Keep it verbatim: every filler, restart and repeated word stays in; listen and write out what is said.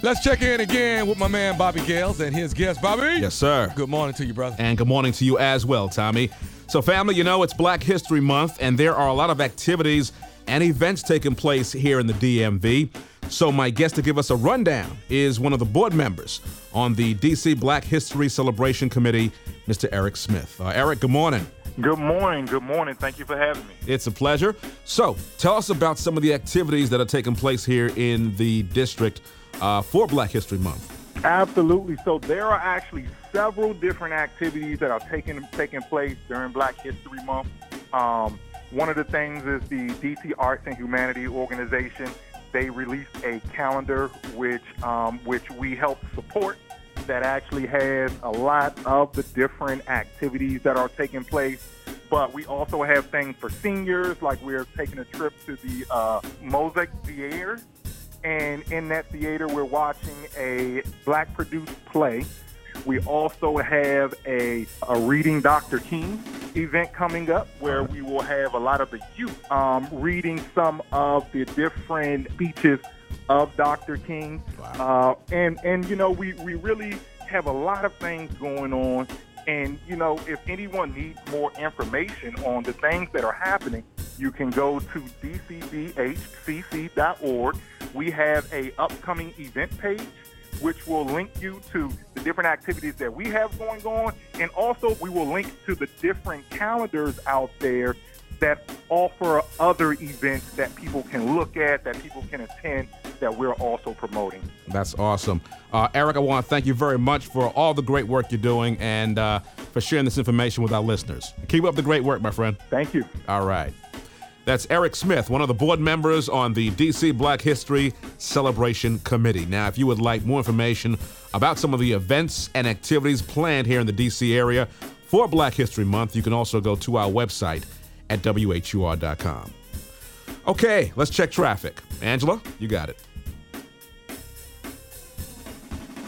Let's check in again with my man Bobby Gales and his guest. Bobby? Yes, sir. Good morning to you, brother. And good morning to you as well, Tommy. So, family, you know, it's Black History Month, and there are a lot of activities and events taking place here in the D M V. So my guest to give us a rundown is one of the board members on the D C Black History Celebration Committee, Mister Eric Smith. Uh, Eric, good morning. Good morning. Good morning. Thank you for having me. It's a pleasure. So tell us about some of the activities that are taking place here in the district uh, for Black History Month. Absolutely. So there are actually several different activities that are taking taking place during Black History Month. Um, one of the things is the D C Arts and Humanity Organization. They released a calendar which um, which we help support that actually has a lot of the different activities that are taking place. But we also have things for seniors, like we're taking a trip to the uh, Mosaic Theater. And in that theater, we're watching a Black-produced play. We also have a, a Reading Doctor King event coming up where we will have a lot of the youth um, reading some of the different speeches of Doctor King. Wow. Uh, and, and, you know, we, we really have a lot of things going on. And, you know, if anyone needs more information on the things that are happening, you can go to d c b h c c dot org. We have a upcoming event page which will link you to the different activities that we have going on. And also we will link to the different calendars out there that offer other events that people can look at, that people can attend, that we're also promoting. That's awesome. Uh, Eric, I want to thank you very much for all the great work you're doing and uh, for sharing this information with our listeners. Keep up the great work, my friend. Thank you. All right. That's Eric Smith, one of the board members on the D C Black History Celebration Committee. Now, if you would like more information about some of the events and activities planned here in the D C area for Black History Month, you can also go to our website at W H U R dot com. Okay, let's check traffic. Angela, you got it.